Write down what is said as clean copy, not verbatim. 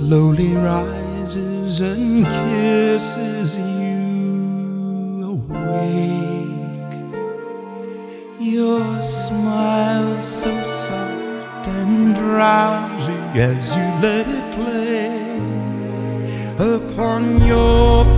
slowly rises and kisses you awake. Your smile so soft and drowsy as you let it play upon your